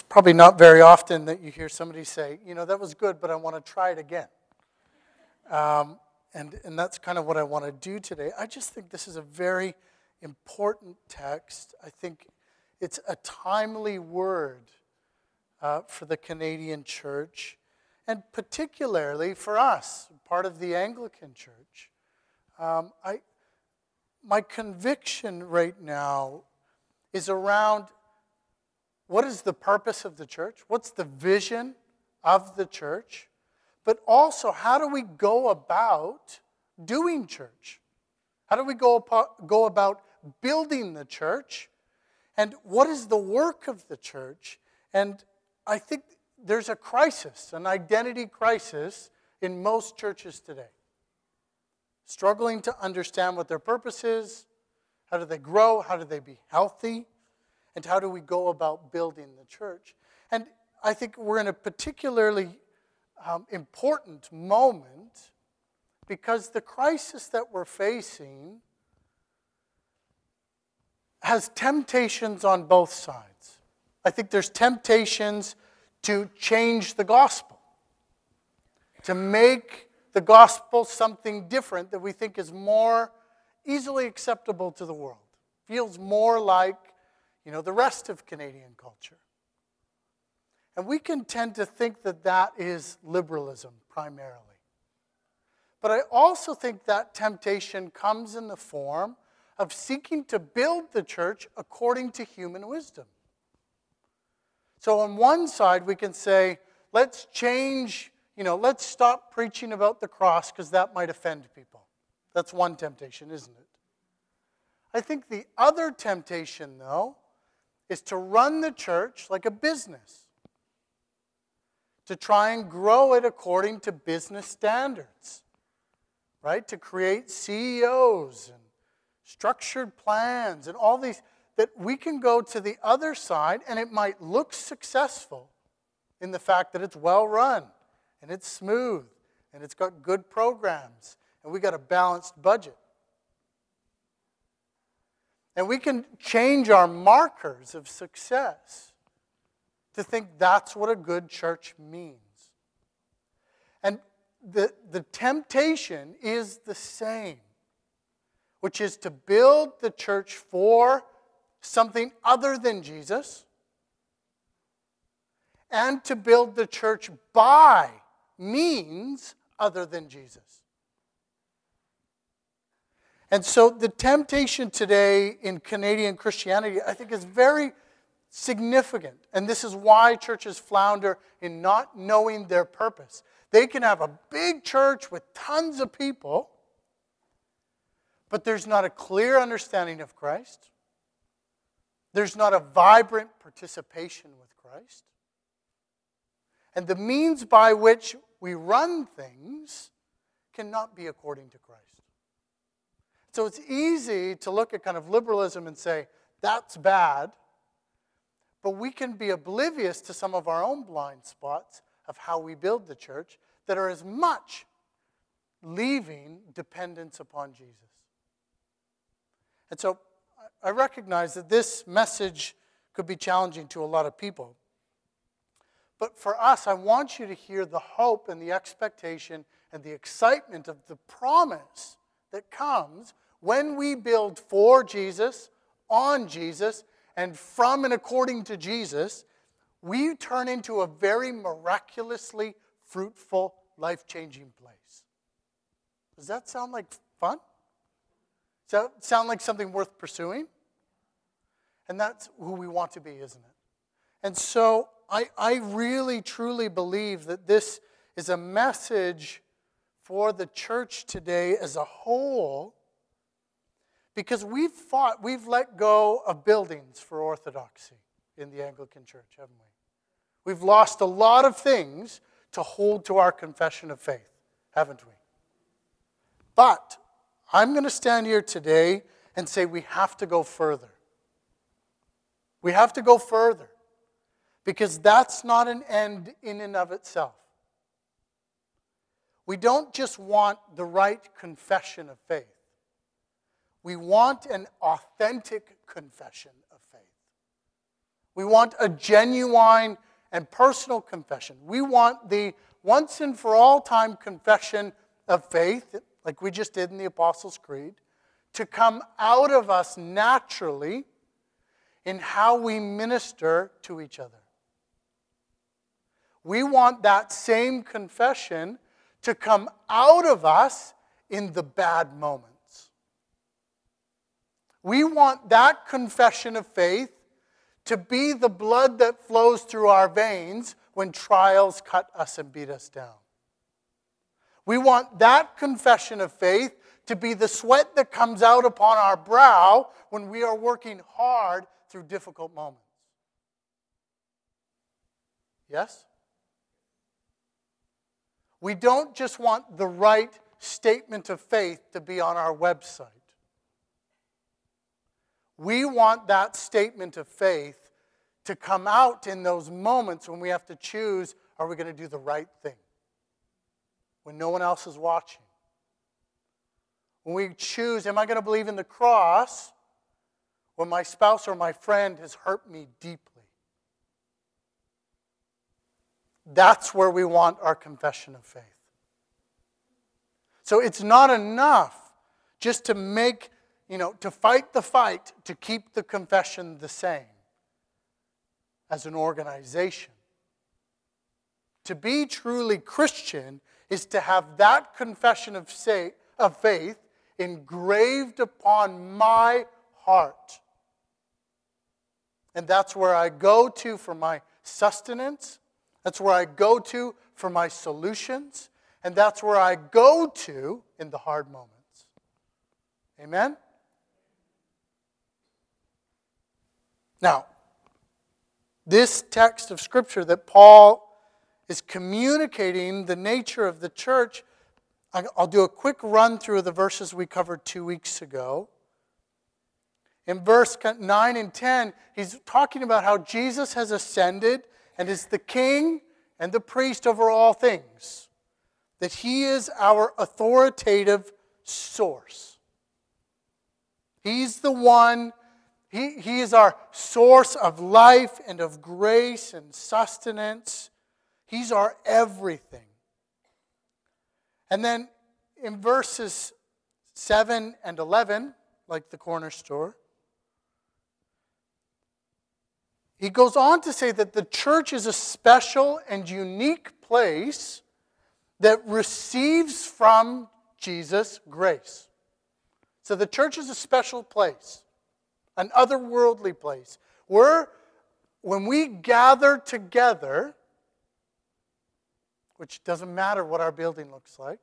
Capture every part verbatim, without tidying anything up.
probably not very often that you hear somebody say, you know, that was good, but I want to try it again. Um, and, and that's kind of what I want to do today. I just think this is a very important text. I think it's a timely word uh, for the Canadian church, and particularly for us, part of the Anglican church. Um, I, my conviction right now is around what is the purpose of the church? What's the vision of the church? But also, how do we go about doing church? How do we go, go about building the church? And what is the work of the church? And I think there's a crisis, an identity crisis in most churches today. Struggling to understand what their purpose is, how do they grow, how do they be healthy, and how do we go about building the church? And I think we're in a particularly um, important moment because the crisis that we're facing has temptations on both sides. I think there's temptations to change the gospel, to make the gospel something different that we think is more easily acceptable to the world, feels more like, you know, the rest of Canadian culture. And we can tend to think that that is liberalism primarily. But I also think that temptation comes in the form of seeking to build the church according to human wisdom. So on one side, we can say, let's change, you know, let's stop preaching about the cross because that might offend people. That's one temptation, isn't it? I think the other temptation, though, is to run the church like a business, to try and grow it according to business standards, right? To create C E Os and structured plans and all these, that we can go to the other side and it might look successful in the fact that it's well run and it's smooth and it's got good programs and we got a balanced budget. And we can change our markers of success to think that's what a good church means. And the, the temptation is the same, which is to build the church for something other than Jesus and to build the church by means other than Jesus. And so the temptation today in Canadian Christianity, I think, is very significant. And this is why churches flounder in not knowing their purpose. They can have a big church with tons of people, but there's not a clear understanding of Christ. There's not a vibrant participation with Christ. And the means by which we run things cannot be according to Christ. So it's easy to look at kind of liberalism and say, that's bad. But we can be oblivious to some of our own blind spots of how we build the church that are as much leaving dependence upon Jesus. And so I recognize that this message could be challenging to a lot of people. But for us, I want you to hear the hope and the expectation and the excitement of the promise that comes when we build for Jesus, on Jesus, and from and according to Jesus, we turn into a very miraculously fruitful, life-changing place. Does that sound like fun? Does that sound like something worth pursuing? And that's who we want to be, isn't it? And so I, I really, truly believe that this is a message for the church today as a whole, because we've fought, we've let go of buildings for orthodoxy in the Anglican Church, haven't we? We've lost a lot of things to hold to our confession of faith, haven't we? But I'm going to stand here today and say we have to go further. We have to go further, because that's not an end in and of itself. We don't just want the right confession of faith. We want an authentic confession of faith. We want a genuine and personal confession. We want the once and for all time confession of faith, like we just did in the Apostles' Creed, to come out of us naturally in how we minister to each other. We want that same confession to come out of us in the bad moments. We want that confession of faith to be the blood that flows through our veins when trials cut us and beat us down. We want that confession of faith to be the sweat that comes out upon our brow when we are working hard through difficult moments. Yes? We don't just want the right statement of faith to be on our website. We want that statement of faith to come out in those moments when we have to choose, are we going to do the right thing? When no one else is watching. When we choose, am I going to believe in the cross when my spouse or my friend has hurt me deeply? That's where we want our confession of faith. So it's not enough just to make, you know, to fight the fight to keep the confession the same as an organization. To be truly Christian is to have that confession of say, of faith engraved upon my heart. And that's where I go to for my sustenance. That's where I go to for my solutions. And that's where I go to in the hard moments. Amen? Now, this text of Scripture that Paul is communicating the nature of the church, I'll do a quick run through of the verses we covered two weeks ago. In verse nine and ten, he's talking about how Jesus has ascended and is the king and the priest over all things. That he is our authoritative source. He's the one, he, he is our source of life and of grace and sustenance. He's our everything. And then in verses seven and eleven, like the corner store, he goes on to say that the church is a special and unique place that receives from Jesus grace. So the church is a special place, an otherworldly place. Where when we gather together, which doesn't matter what our building looks like,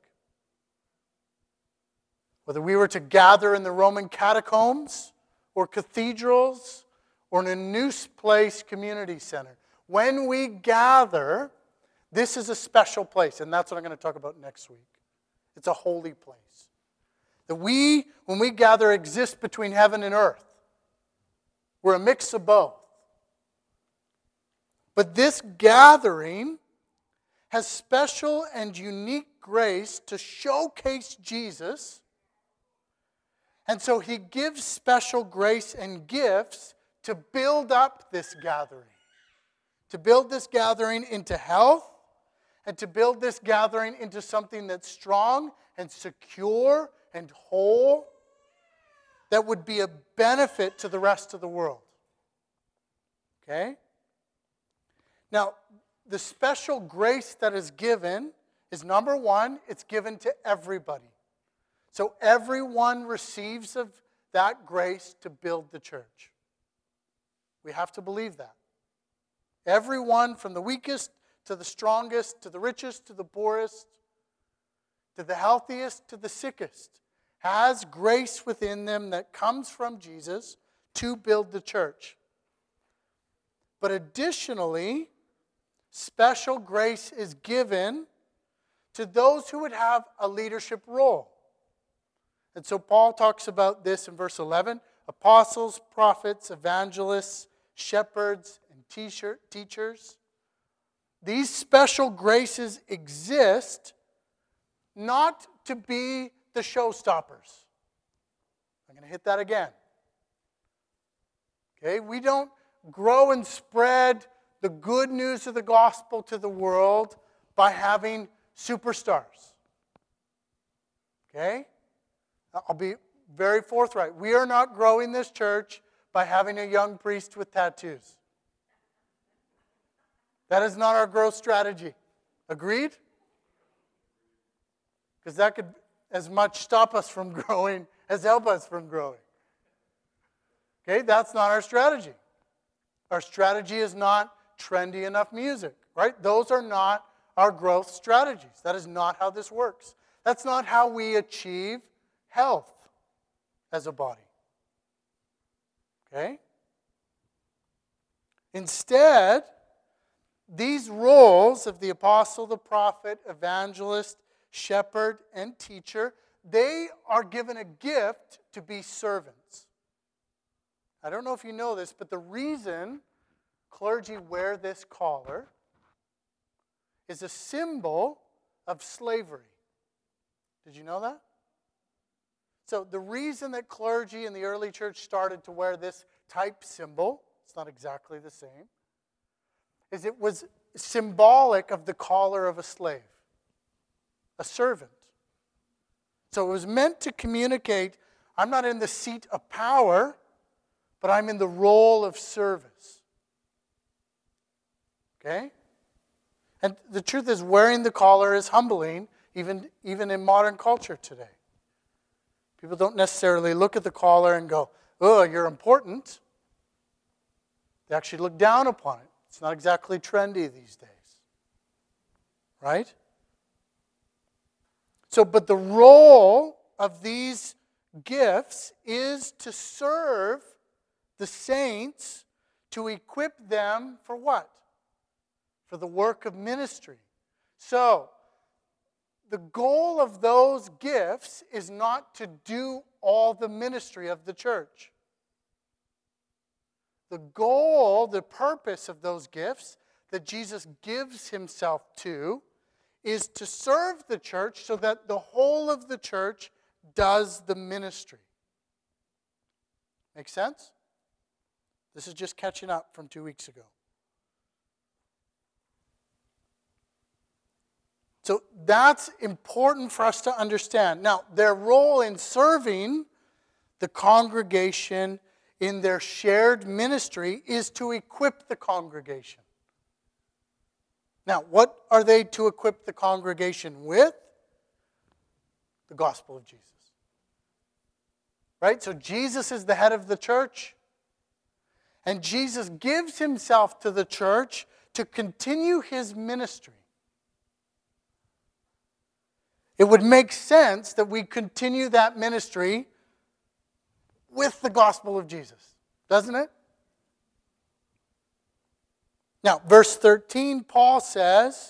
whether we were to gather in the Roman catacombs or cathedrals or in a new place community center, when we gather, this is a special place, and that's what I'm going to talk about next week. It's a holy place. That we, when we gather, exist between heaven and earth. We're a mix of both. But this gathering has special and unique grace to showcase Jesus. And so he gives special grace and gifts to build up this gathering. To build this gathering into health, and to build this gathering into something that's strong and secure and whole, that would be a benefit to the rest of the world. Okay? Now, the special grace that is given is, number one, it's given to everybody. So everyone receives of that grace to build the church. We have to believe that. Everyone, from the weakest to the strongest, to the richest, to the poorest, to the healthiest, to the sickest, has grace within them that comes from Jesus to build the church. But additionally, special grace is given to those who would have a leadership role. And so Paul talks about this in verse eleven. Apostles, prophets, evangelists, shepherds, and teachers. These special graces exist not to be the showstoppers. I'm going to hit that again. Okay, we don't grow and spread the good news of the gospel to the world by having superstars. Okay? I'll be very forthright. We are not growing this church by having a young priest with tattoos. That is not our growth strategy. Agreed? Because that could as much stop us from growing as help us from growing. Okay, that's not our strategy. Our strategy is not trendy enough music, right? Those are not our growth strategies. That is not how this works. That's not how we achieve health as a body. Okay? Instead, these roles of the apostle, the prophet, evangelist, shepherd, and teacher, they are given a gift to be servants. I don't know if you know this, but the reason clergy wear this collar is a symbol of slavery. Did you know that? So the reason that clergy in the early church started to wear this type symbol, it's not exactly the same, is it was symbolic of the collar of a slave, a servant. So it was meant to communicate, I'm not in the seat of power, but I'm in the role of service. Okay? And the truth is, wearing the collar is humbling, even, even in modern culture today. People don't necessarily look at the collar and go, oh, you're important. They actually look down upon it. It's not exactly trendy these days. Right? So, but the role of these gifts is to serve the saints, to equip them for what? For the work of ministry. So, the goal of those gifts is not to do all the ministry of the church. The goal, the purpose of those gifts that Jesus gives himself to is to serve the church so that the whole of the church does the ministry. Make sense? This is just catching up from two weeks ago. So that's important for us to understand. Now, their role in serving the congregation in their shared ministry is to equip the congregation. Now, what are they to equip the congregation with? The gospel of Jesus. Right? So Jesus is the head of the church. And Jesus gives himself to the church to continue his ministry. It would make sense that we continue that ministry with the gospel of Jesus, doesn't it? Now, verse thirteen, Paul says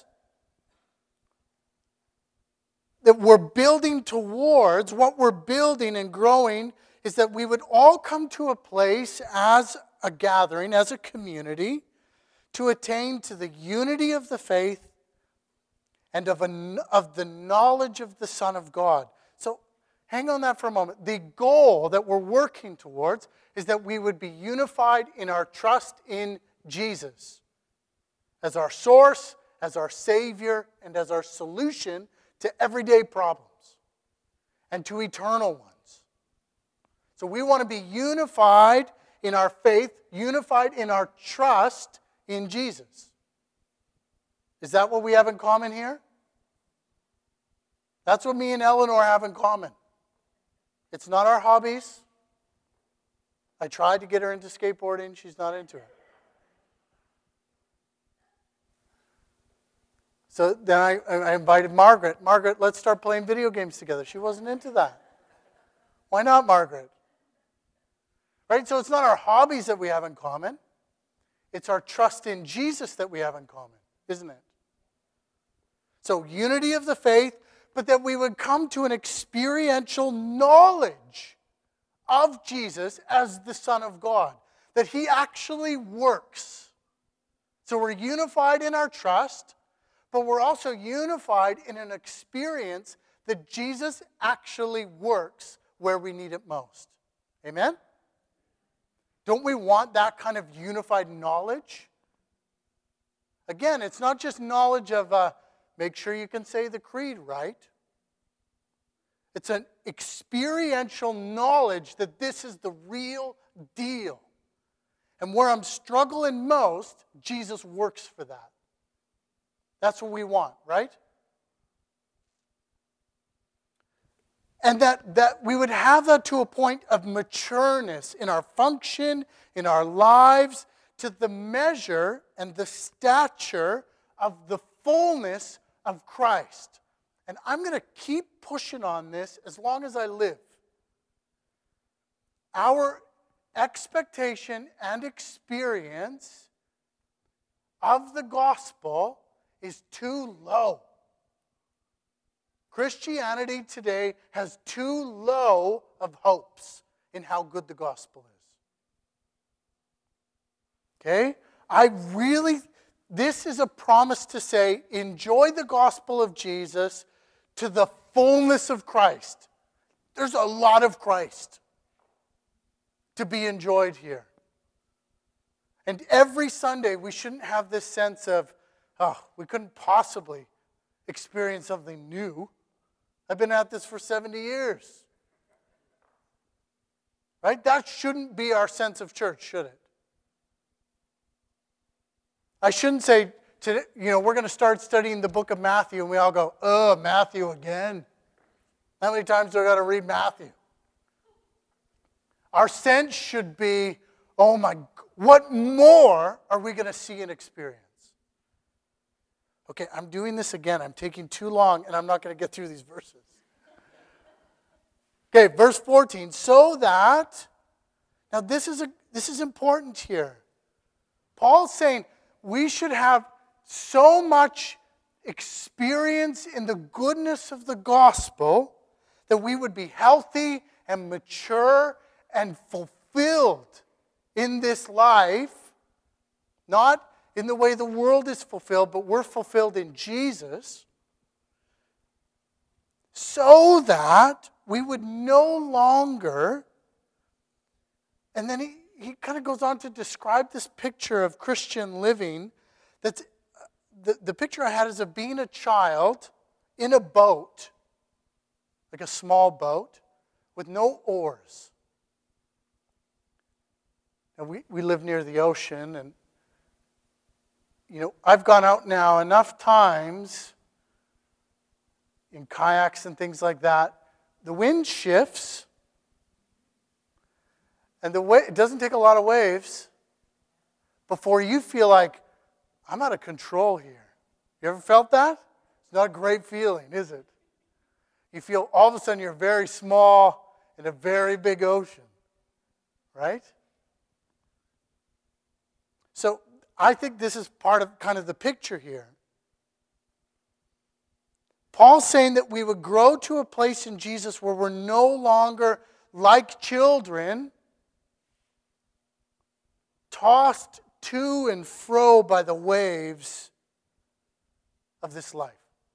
that we're building towards, what we're building and growing is that we would all come to a place as a gathering, as a community, to attain to the unity of the faith and of, a, of the knowledge of the Son of God. So hang on that for a moment. The goal that we're working towards is that we would be unified in our trust in Jesus as our source, as our Savior, and as our solution to everyday problems and to eternal ones. So we want to be unified in our faith, unified in our trust in Jesus. Is that what we have in common here? That's what me and Eleanor have in common. It's not our hobbies. I tried to get her into skateboarding. She's not into it. So then I, I invited Margaret. Margaret, let's start playing video games together. She wasn't into that. Why not, Margaret? Right? So it's not our hobbies that we have in common. It's our trust in Jesus that we have in common, isn't it? So unity of the faith, but that we would come to an experiential knowledge of Jesus as the Son of God. That he actually works. So we're unified in our trust, but we're also unified in an experience that Jesus actually works where we need it most. Amen? Don't we want that kind of unified knowledge? Again, it's not just knowledge of uh, make sure you can say the creed right. It's an experiential knowledge that this is the real deal. And where I'm struggling most, Jesus works for that. That's what we want, right? And that, that we would have that to a point of matureness in our function, in our lives, to the measure and the stature of the fullness of Christ. And I'm going to keep pushing on this as long as I live. Our expectation and experience of the gospel is too low. Christianity today has too low of hopes in how good the gospel is. Okay? I really, this is a promise to say, enjoy the gospel of Jesus to the fullness of Christ. There's a lot of Christ to be enjoyed here. And every Sunday, we shouldn't have this sense of, oh, we couldn't possibly experience something new. I've been at this for seventy years. Right? That shouldn't be our sense of church, should it? I shouldn't say, today, you know, we're going to start studying the book of Matthew, and we all go, oh, Matthew again. How many times do I got to read Matthew? Our sense should be, oh my, what more are we going to see and experience? Okay, I'm doing this again. I'm taking too long, and I'm not going to get through these verses. Okay, verse fourteen. So that, now this is a this is important here. Paul's saying we should have so much experience in the goodness of the gospel that we would be healthy and mature and fulfilled in this life, not in the way the world is fulfilled, but we're fulfilled in Jesus, so that we would no longer, and then he, he kind of goes on to describe this picture of Christian living. That's the, the picture I had is of being a child in a boat, like a small boat, with no oars. And we, we live near the ocean, and you know, I've gone out now enough times in kayaks and things like that. The wind shifts, and the wa- it doesn't take a lot of waves before you feel like, I'm out of control here. You ever felt that? It's not a great feeling, is it? You feel all of a sudden you're very small in a very big ocean, right? So I think this is part of kind of the picture here. Paul's saying that we would grow to a place in Jesus where we're no longer like children, tossed to and fro by the waves of this life.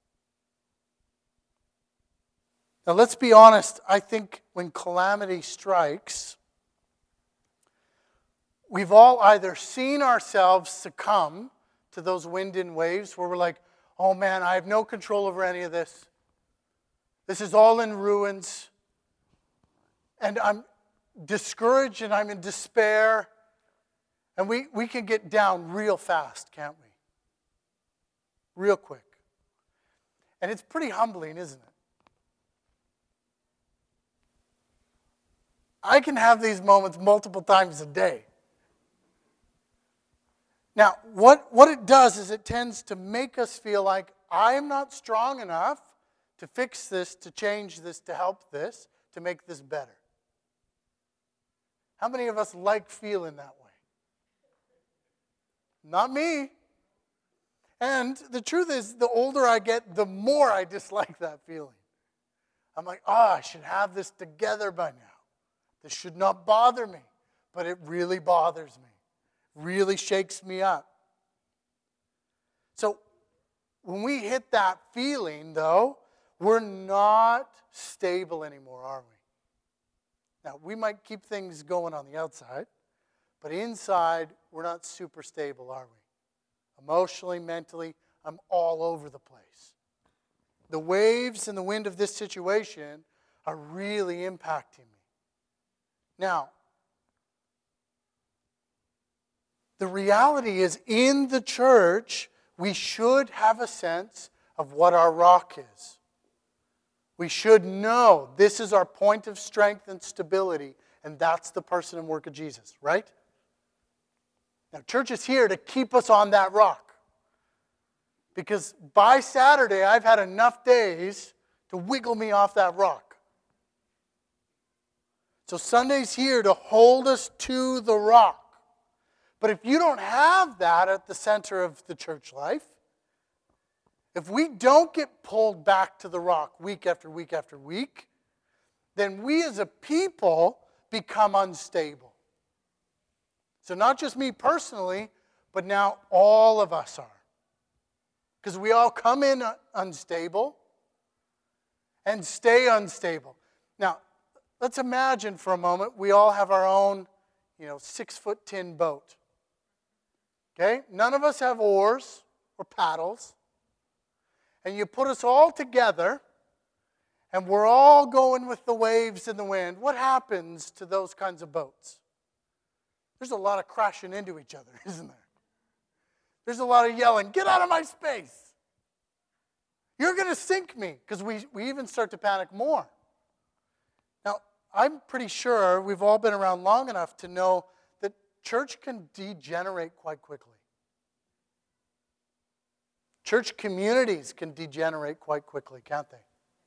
Now let's be honest, I think when calamity strikes, we've all either seen ourselves succumb to those wind and waves where we're like, oh man, I have no control over any of this. This is all in ruins. And I'm discouraged and I'm in despair. And we, we can get down real fast, can't we? Real quick. And it's pretty humbling, isn't it? I can have these moments multiple times a day. Now, what, what it does is it tends to make us feel like I am not strong enough to fix this, to change this, to help this, to make this better. How many of us like feeling that way? Not me. And the truth is, the older I get, the more I dislike that feeling. I'm like, oh, I should have this together by now. This should not bother me, but it really bothers me. Really shakes me up. So when we hit that feeling, though, we're not stable anymore, are we? Now, we might keep things going on the outside, but inside, we're not super stable, are we? Emotionally, mentally, I'm all over the place. The waves and the wind of this situation are really impacting me. Now, the reality is, in the church, we should have a sense of what our rock is. We should know this is our point of strength and stability, and that's the person and work of Jesus, right? Now, church is here to keep us on that rock. Because by Saturday, I've had enough days to wiggle me off that rock. So Sunday's here to hold us to the rock. But if you don't have that at the center of the church life, if we don't get pulled back to the rock week after week after week, then we as a people become unstable. So not just me personally, but now all of us are. Because we all come in unstable and stay unstable. Now, let's imagine for a moment we all have our own, you know, six-foot tin boat. Okay? None of us have oars or paddles. And you put us all together, and we're all going with the waves and the wind. What happens to those kinds of boats? There's a lot of crashing into each other, isn't there? There's a lot of yelling, get out of my space. You're going to sink me, because we, we even start to panic more. Now, I'm pretty sure we've all been around long enough to know that church can degenerate quite quickly. Church communities can degenerate quite quickly, can't they?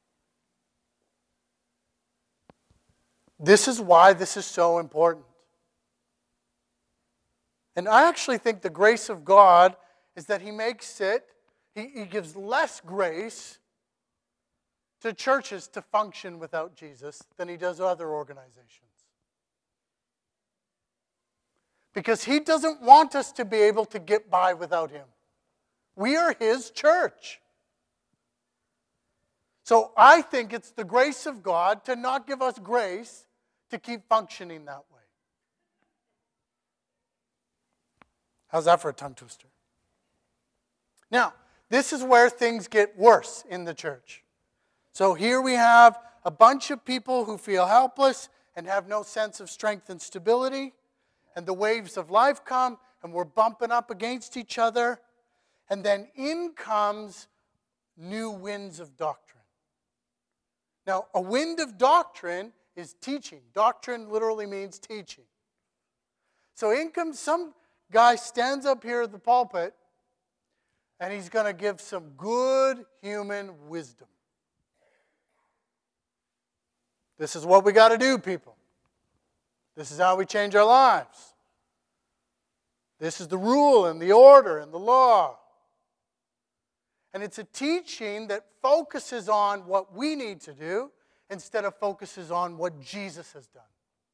This is why this is so important. And I actually think the grace of God is that He makes it, He, he gives less grace to churches to function without Jesus than He does other organizations. Because He doesn't want us to be able to get by without Him. We are His church. So I think it's the grace of God to not give us grace to keep functioning that way. How's that for a tongue twister? Now, this is where things get worse in the church. So here we have a bunch of people who feel helpless and have no sense of strength and stability. And the waves of life come, and we're bumping up against each other. And then in comes new winds of doctrine. Now, a wind of doctrine is teaching. Doctrine literally means teaching. So in comes some guy stands up here at the pulpit, and he's going to give some good human wisdom. This is what we got to do, people. This is how we change our lives. This is the rule and the order and the law. And it's a teaching that focuses on what we need to do instead of focuses on what Jesus has done.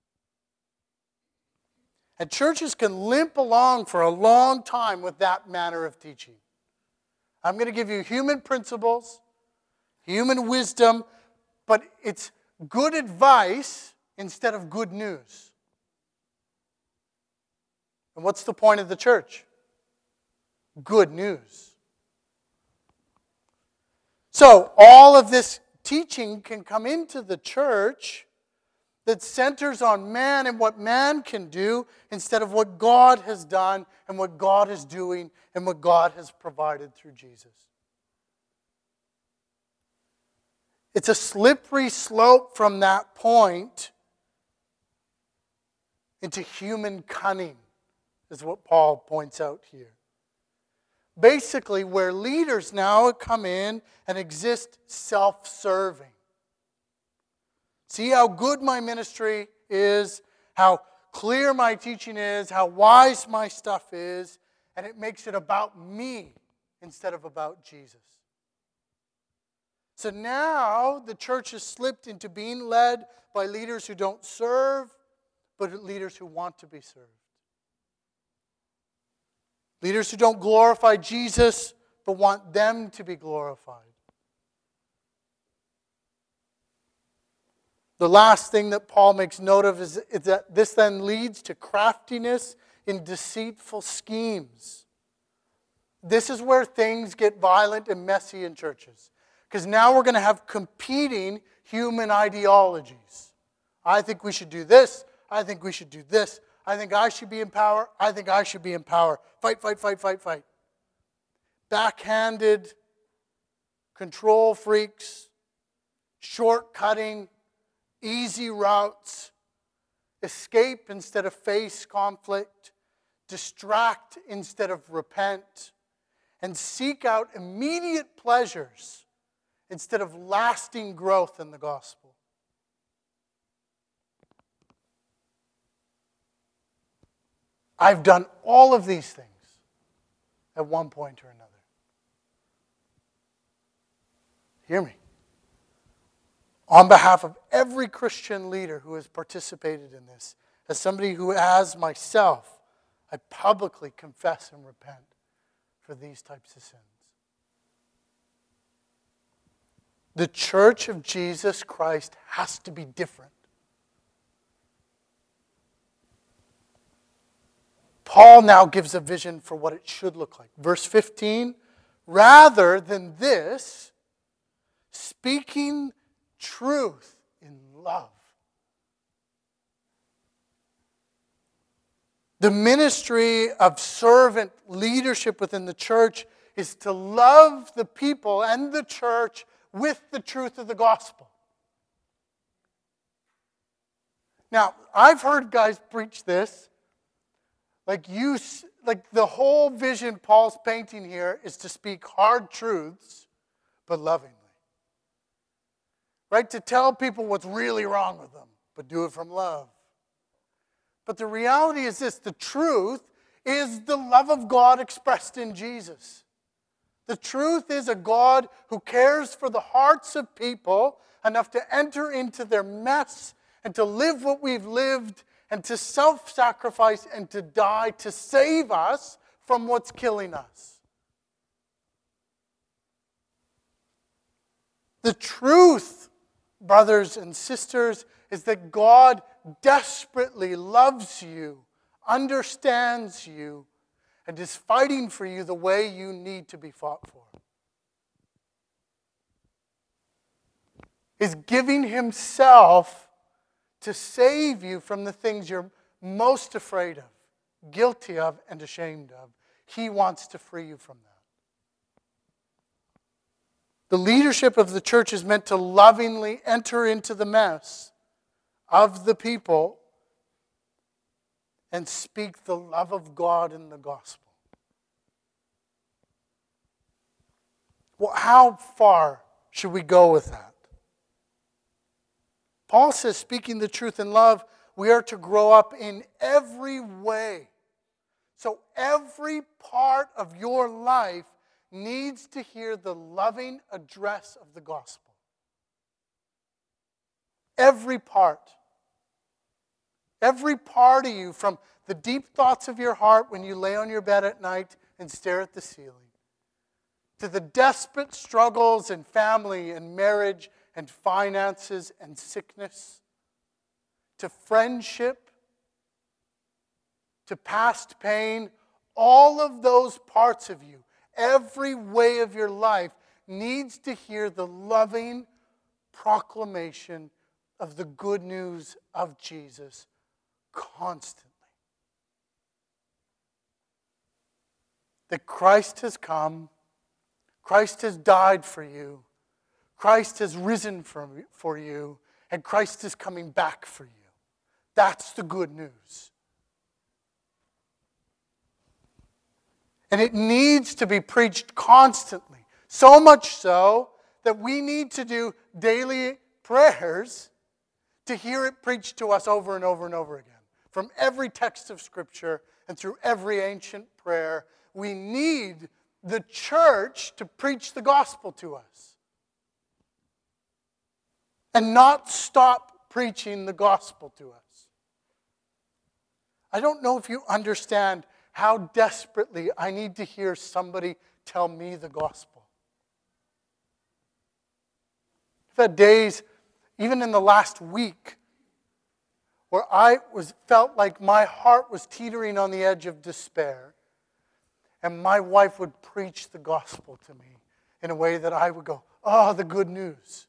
And churches can limp along for a long time with that manner of teaching. I'm going to give you human principles, human wisdom, but it's good advice instead of good news. And what's the point of the church? Good news. So all of this teaching can come into the church that centers on man and what man can do instead of what God has done and what God is doing and what God has provided through Jesus. It's a slippery slope from that point into human cunning, is what Paul points out here. Basically, where leaders now come in and exist self-serving. See how good my ministry is, how clear my teaching is, how wise my stuff is, and it makes it about me instead of about Jesus. So now the church has slipped into being led by leaders who don't serve, but leaders who want to be served. Leaders who don't glorify Jesus, but want them to be glorified. The last thing that Paul makes note of is, is that this then leads to craftiness in deceitful schemes. This is where things get violent and messy in churches. Because now we're going to have competing human ideologies. I think we should do this. I think we should do this. I think I should be in power. I think I should be in power. Fight, fight, fight, fight, fight. Backhanded, control freaks, shortcutting, easy routes, escape instead of face conflict, distract instead of repent, and seek out immediate pleasures instead of lasting growth in the gospel. I've done all of these things at one point or another. Hear me. On behalf of every Christian leader who has participated in this, as somebody who, as myself, I publicly confess and repent for these types of sins. The church of Jesus Christ has to be different. Paul now gives a vision for what it should look like. Verse fifteen, rather than this, speaking truth in love. The ministry of servant leadership within the church is to love the people and the church with the truth of the gospel. Now, I've heard guys preach this. Like you, like the whole vision Paul's painting here is to speak hard truths, but lovingly. Right? To tell people what's really wrong with them, but do it from love. But the reality is this, the truth is the love of God expressed in Jesus. The truth is a God who cares for the hearts of people enough to enter into their mess and to live what we've lived and to self-sacrifice and to die to save us from what's killing us. The truth, brothers and sisters, is that God desperately loves you, understands you, and is fighting for you the way you need to be fought for. Is giving himself to save you from the things you're most afraid of, guilty of, and ashamed of. He wants to free you from that. The leadership of the church is meant to lovingly enter into the mess of the people and speak the love of God in the gospel. Well, how far should we go with that? Paul says, speaking the truth in love, we are to grow up in every way. So every part of your life needs to hear the loving address of the gospel. Every part. Every part of you, from the deep thoughts of your heart when you lay on your bed at night and stare at the ceiling, to the desperate struggles in family and marriage and finances and sickness, to friendship, to past pain, all of those parts of you, every way of your life needs to hear the loving proclamation of the good news of Jesus constantly. That Christ has come, Christ has died for you, Christ has risen for, for you, and Christ is coming back for you. That's the good news. And it needs to be preached constantly. So much so that we need to do daily prayers to hear it preached to us over and over and over again. From every text of Scripture and through every ancient prayer, we need the church to preach the gospel to us. And not stop preaching the gospel to us. I don't know if you understand how desperately I need to hear somebody tell me the gospel. I've had days, even in the last week, where I was felt like my heart was teetering on the edge of despair, and my wife would preach the gospel to me in a way that I would go, oh, the good news.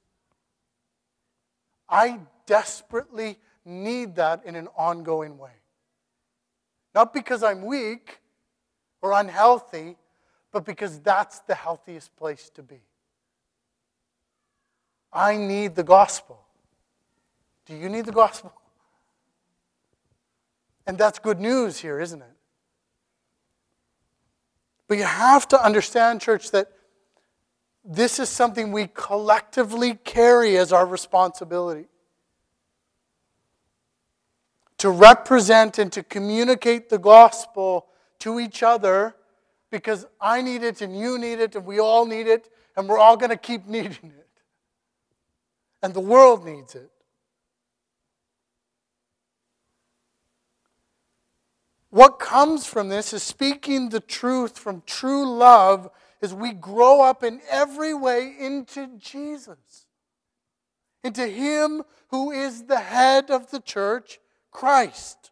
I desperately need that in an ongoing way. Not because I'm weak or unhealthy, but because that's the healthiest place to be. I need the gospel. Do you need the gospel? And that's good news here, isn't it? But you have to understand, church, that this is something we collectively carry as our responsibility. To represent and to communicate the gospel to each other, because I need it and you need it and we all need it and we're all going to keep needing it. And the world needs it. What comes from this is speaking the truth from true love as we grow up in every way into Jesus. Into Him who is the head of the church, Christ.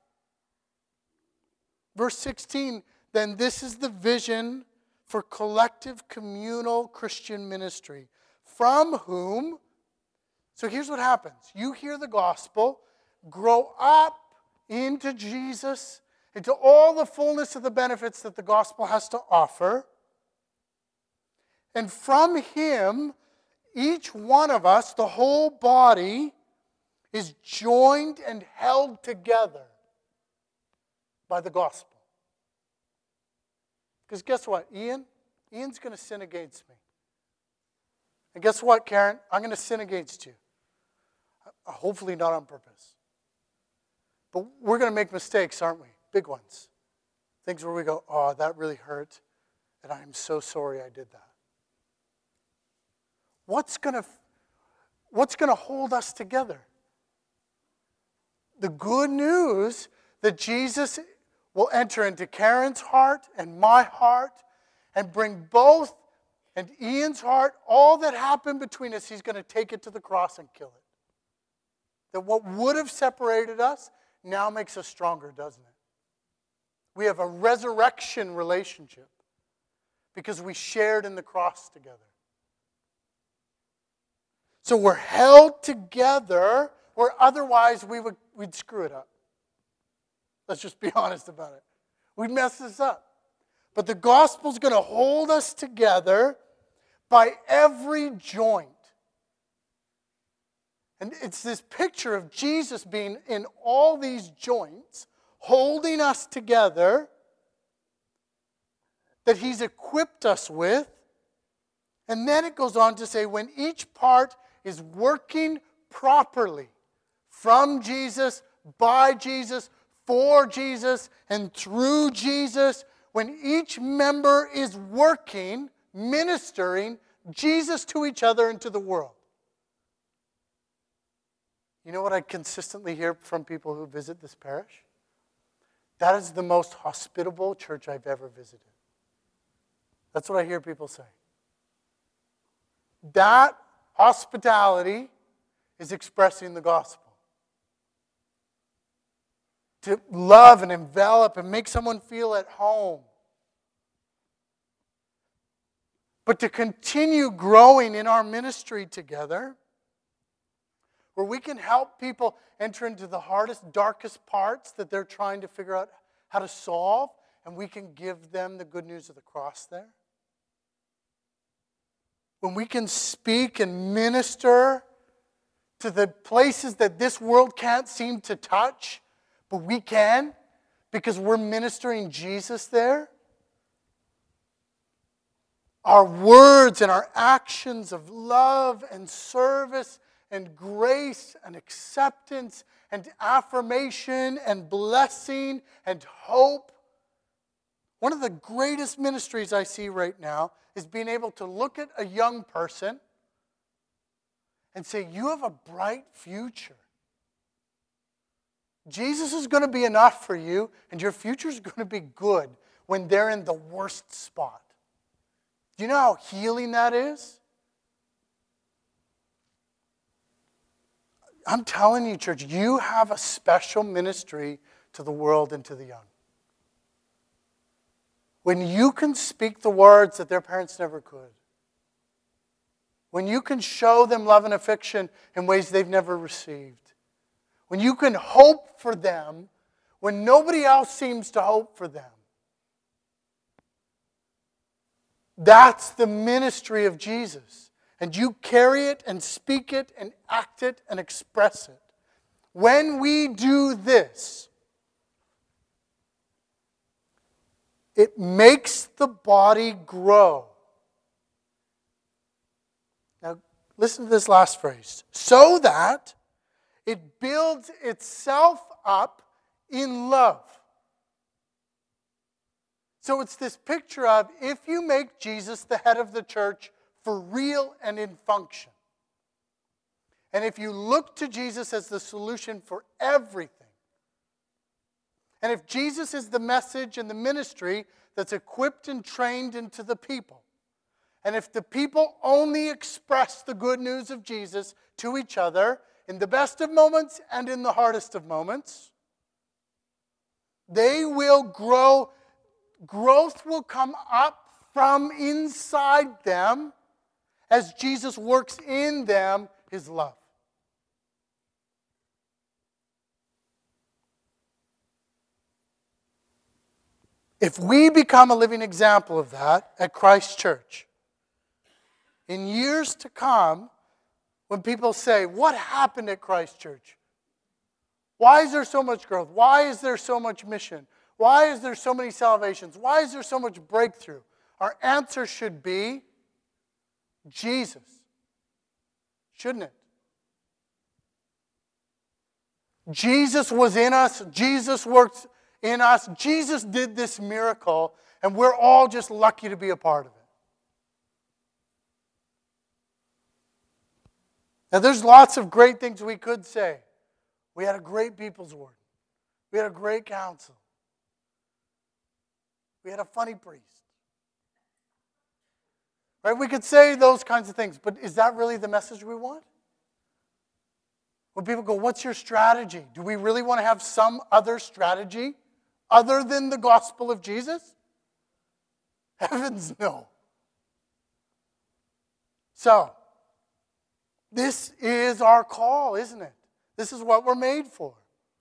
Verse sixteen, then this is the vision for collective communal Christian ministry, from whom, so here's what happens. You hear the gospel, grow up into Jesus, into all the fullness of the benefits that the gospel has to offer. And from Him, each one of us, the whole body, is joined and held together by the gospel. Because guess what, Ian? Ian's going to sin against me. And guess what, Karen? I'm going to sin against you. Hopefully not on purpose. But we're going to make mistakes, aren't we? Big ones. Things where we go, oh, that really hurt, and I'm so sorry I did that. What's going to, what's going to hold us together? The good news that Jesus will enter into Karen's heart and my heart and bring both and Ian's heart, all that happened between us, He's going to take it to the cross and kill it. That what would have separated us now makes us stronger, doesn't it? We have a resurrection relationship because we shared in the cross together. So we're held together where otherwise we would, we'd screw it up. Let's just be honest about it. We'd mess this up. But the gospel's going to hold us together by every joint. And it's this picture of Jesus being in all these joints, holding us together, that He's equipped us with. And then it goes on to say, when each part is working properly, from Jesus, by Jesus, for Jesus, and through Jesus, when each member is working, ministering Jesus to each other and to the world. You know what I consistently hear from people who visit this parish? That is the most hospitable church I've ever visited. That's what I hear people say. That hospitality is expressing the gospel. To love and envelop and make someone feel at home. But to continue growing in our ministry together, where we can help people enter into the hardest, darkest parts that they're trying to figure out how to solve, and we can give them the good news of the cross there. When we can speak and minister to the places that this world can't seem to touch, but we can, because we're ministering Jesus there. Our words and our actions of love and service and grace and acceptance and affirmation and blessing and hope. One of the greatest ministries I see right now is being able to look at a young person and say, you have a bright future. Jesus is going to be enough for you, and your future is going to be good when they're in the worst spot. Do you know how healing that is? I'm telling you, church, you have a special ministry to the world and to the young. When you can speak the words that their parents never could. When you can show them love and affection in ways they've never received. When you can hope for them when nobody else seems to hope for them. That's the ministry of Jesus. And you carry it and speak it and act it and express it. When we do this, it makes the body grow. Now, listen to this last phrase. So that it builds itself up in love. So it's this picture of if you make Jesus the head of the church for real and in function, and if you look to Jesus as the solution for everything, and if Jesus is the message and the ministry that's equipped and trained into the people, and if the people only express the good news of Jesus to each other in the best of moments and in the hardest of moments, they will grow. Growth will come up from inside them as Jesus works in them His love. If we become a living example of that at Christ Church, in years to come, when people say, what happened at Christ Church? Why is there so much growth? Why is there so much mission? Why is there so many salvations? Why is there so much breakthrough? Our answer should be Jesus. Shouldn't it? Jesus was in us. Jesus works in us. Jesus did this miracle, and we're all just lucky to be a part of it. Now, there's lots of great things we could say. We had a great people's word. We had a great council. We had a funny priest. Right? We could say those kinds of things, but is that really the message we want? When people go, what's your strategy? Do we really want to have some other strategy other than the gospel of Jesus? Heavens, no. So, this is our call, isn't it? This is what we're made for.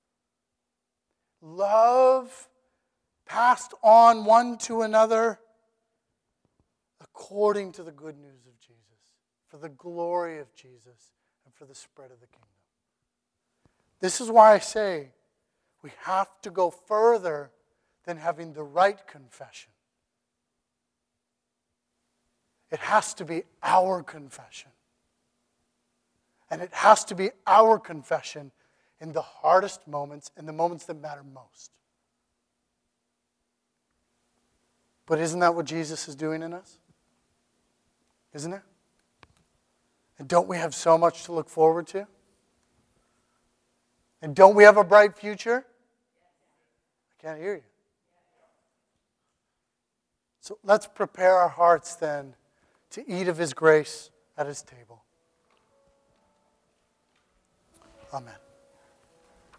Love passed on one to another according to the good news of Jesus, for the glory of Jesus, and for the spread of the kingdom. This is why I say we have to go further than having the right confession. It has to be our confession. And it has to be our confession in the hardest moments, in the moments that matter most. But isn't that what Jesus is doing in us? Isn't it? And don't we have so much to look forward to? And don't we have a bright future? I can't hear you. So let's prepare our hearts then to eat of His grace at His table. Amen.